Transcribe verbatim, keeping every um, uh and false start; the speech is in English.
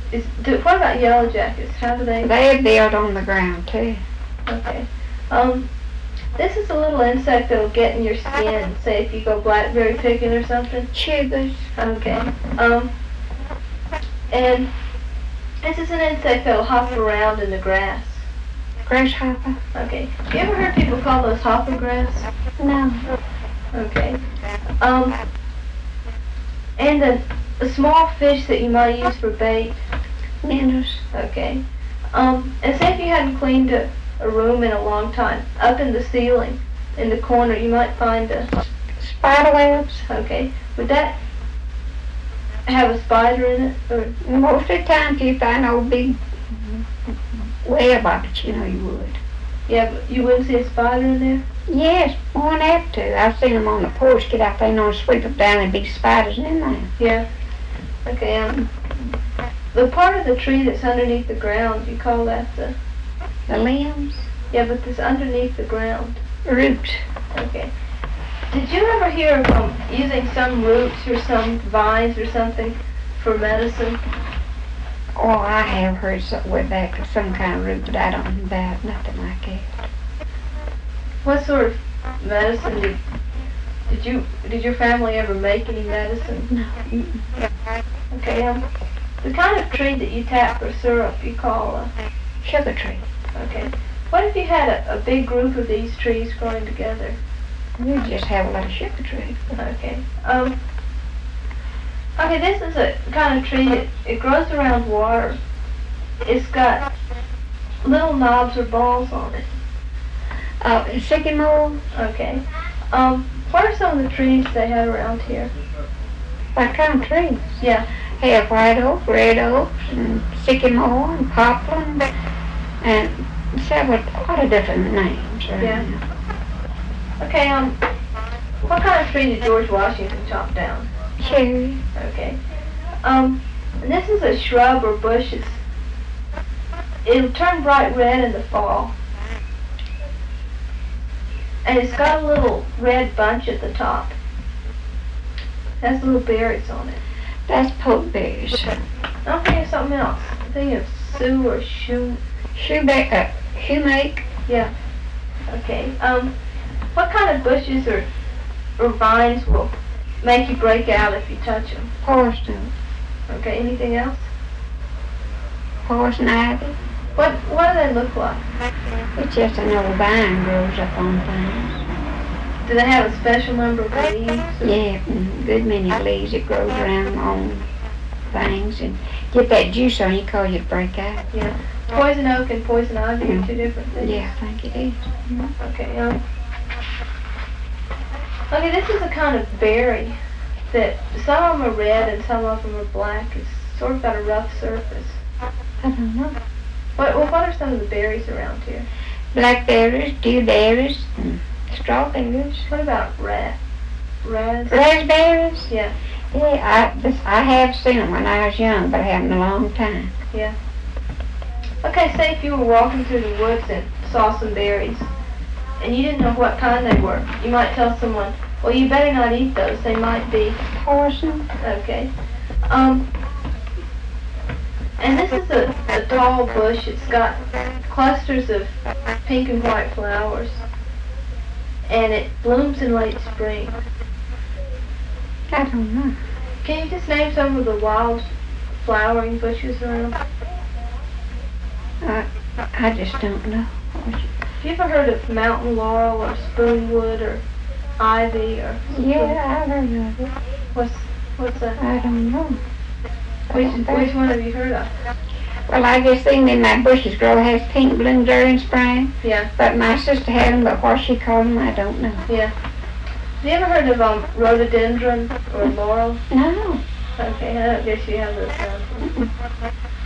Is, do, what about yellow jackets? How do they? They build on the ground too. Okay. Um, this is a little insect that'll get in your skin. Say if you go blackberry picking or something. Sugars. Okay. Um, and this is an insect that'll hop around in the grass. Grasshopper. Okay. You ever heard people call those hopper grass? No. Okay. Um, and a, a small fish that you might use for bait. Minnows. Okay. Um, and say if you hadn't cleaned a, a room in a long time, up in the ceiling, in the corner, you might find a... Spider webs. Okay. Would that have a spider in it? Or? Most of the time, if you find a big web of it, you know you would. Yeah, but you wouldn't see a spider in there? Yes, one have to. I've seen them on the porch, get out there and sweep them down and be spiders in there. Yeah. Okay, um, the part of the tree that's underneath the ground, you call that the... The limbs? Yeah, but this underneath the ground. Roots. Okay. Did you ever hear of um, using some roots or some vines or something for medicine? Oh, I have heard something with that, some kind of root, but I don't know about nothing like that. What sort of medicine did, did you, did your family ever make any medicine? No. Mm-mm. Okay, um, the kind of tree that you tap for syrup you call a... Sugar tree. Okay. What if you had a, a big group of these trees growing together? We just have a lot of sugar trees. Okay. Um, okay, this is a kind of tree that it grows around water. It's got little knobs or balls on it. Uh, sycamore. Okay. Um, what are some of the trees they have around here? What kind of trees? Yeah. They have white oak, red oaks, and sycamore, and poplar, and several, a lot of different names. Right? Yeah. Okay, um, what kind of tree did George Washington chop down? Cherry. Okay. Um, and this is a shrub or bush. It's, it'll turn bright red in the fall. And it's got a little red bunch at the top. It has little berries on it. That's pokeberries. I'm thinking of something else. I'm thinking of Sue or Shoe. Shoemaker. Uh, shoemake. Yeah. Okay. Um, what kind of bushes or or vines will make you break out if you touch them? Poison. Okay. Anything else? Poison ivy. What What do they look like? It's just an old vine grows up on things. Do they have a special number of leaves? Or? Yeah, mm, good many leaves that grows around on things and get that juice on you, cause you to break out. Yeah. Poison oak and poison ivy Mm. are two different things. Yeah, I think it is. Mm-hmm. Okay. Um. Okay, this is a kind of berry that some of them are red and some of them are black. It's sort of got a rough surface. I don't know. What Well, what are some of the berries around here? Blackberries, dewberries, and strawberries. What about rat? Raz? Raspberries? Yeah. Yeah, I this, I have seen them when I was young, but I haven't in a long time. Yeah. Okay, say if you were walking through the woods and saw some berries, and you didn't know what kind they were, you might tell someone, well, you better not eat those. They might be... Poison. Okay. Um, and this is a, a tall bush. It's got clusters of pink and white flowers, and it blooms in late spring. I don't know. Can you just name some of the wild flowering bushes around? I, I just don't know. Have you ever heard of mountain laurel or spoonwood or ivy or... Yeah, I've heard of it. What's, what's that? I don't know. Which, which one have you heard of? Well, I just seen in my bushes grow has pink blooms during spring, Yeah, but my sister had them, but what she called them, I don't know. yeah. Have you ever heard of um, rhododendron or laurel? No. Okay, I don't guess you have those. Um,